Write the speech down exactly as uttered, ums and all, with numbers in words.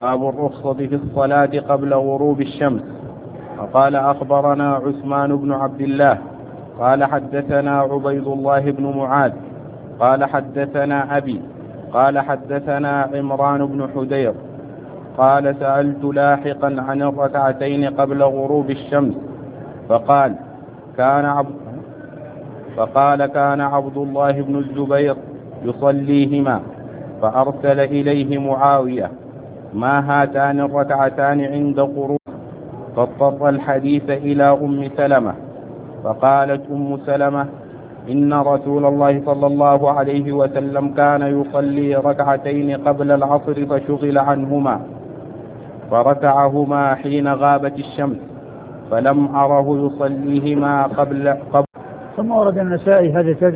باب الرخصة في الصلاة قبل غروب الشمس. وقال أخبرنا عثمان بن عبد الله قال حدثنا عبيد الله بن معاذ قال حدثنا أبي قال حدثنا عمران بن حدير قال سألت لاحقا عن الركعتين قبل غروب الشمس فقال كان عبد فقال كان عبد الله بن الزبير يصليهما، فأرسل إليه معاوية ما هاتان الركعتان عند غروب، فاضطر الحديث إلى أم سلمة، فقالت أم سلمة إن رسول الله صلى الله عليه وسلم كان يصلي ركعتين قبل العصر فشغل عنهما، فركعهما حين غابت الشمس، فلم أره يصليهما قبل قبل ثم ورد النسائي هذه